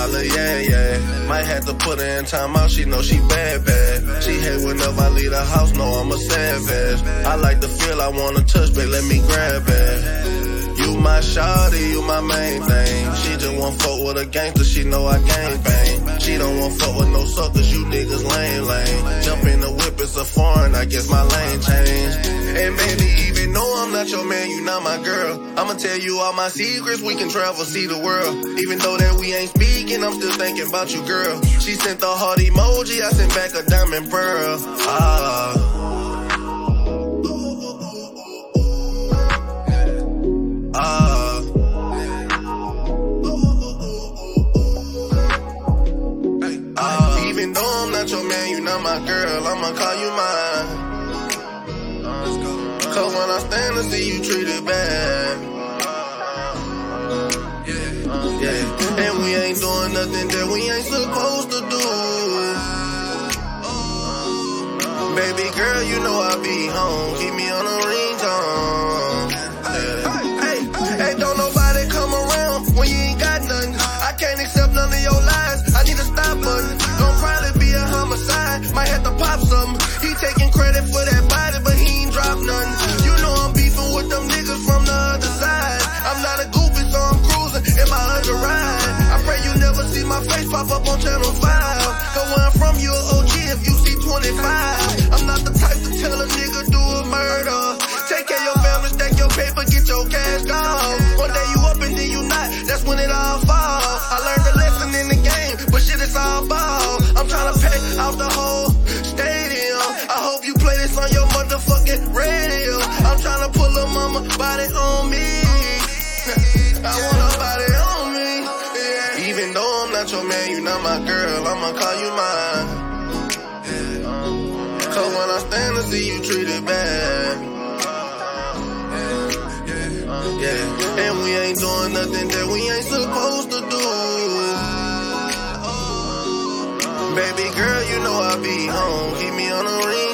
holler, yeah, yeah. Might have to put her in timeout, she know she bad, bad. She hate whenever I leave the house, know I'm a savage. I like the feel, I wanna touch, babe, let me grab it. You my shawty, you my main thing. She just want fuck with a gangster, she know I gang bang. She don't want fuck with no suckers, you niggas lame. Jump in the whip, it's a foreign, I guess my lane changed. And baby, even though I'm not your man, you not my girl. I'ma tell you all my secrets, we can travel, see the world. Even though that we ain't speaking, I'm still thinking about you, girl. She sent the heart emoji, I sent back a diamond pearl. Even though I'm not your man, you not my girl, I'ma call you mine. Cause when I stand to see you treated bad, yeah. And we ain't doing nothing that we ain't supposed to do. Baby girl, you know I be home, keep me on a ringtone. Yeah. Hey, don't nobody come around when you ain't got nothing. I can't accept none of your lies, I need a stop button. Gon' probably be a homicide, might have to pop something. He taking credit for that body, but he ain't dropped nothing. You know I'm beefing with them niggas from the other side. I'm not a goofy, so I'm cruising in my underride. I pray you never see my face pop up on channel 5. Cause where I'm from, you a OG if you see 25. I'm not the type to tell a nigga do a murder. Take care of your family, stack your paper, get your cash gone. One day you up and then you not, that's when it all falls. I learned a lesson in the game, but shit it's all ball. I'm tryna pack out the whole stadium. I hope you play this on your motherfucking radio. I'm tryna pull a mama body on me. I want a body on me, yeah. Even though I'm not your man, you not my girl, I'ma call you mine. Cause when I stand to see you treated bad, yeah. And we ain't doing nothing that we ain't supposed to do. Baby girl, you know I be home, keep me on a ring.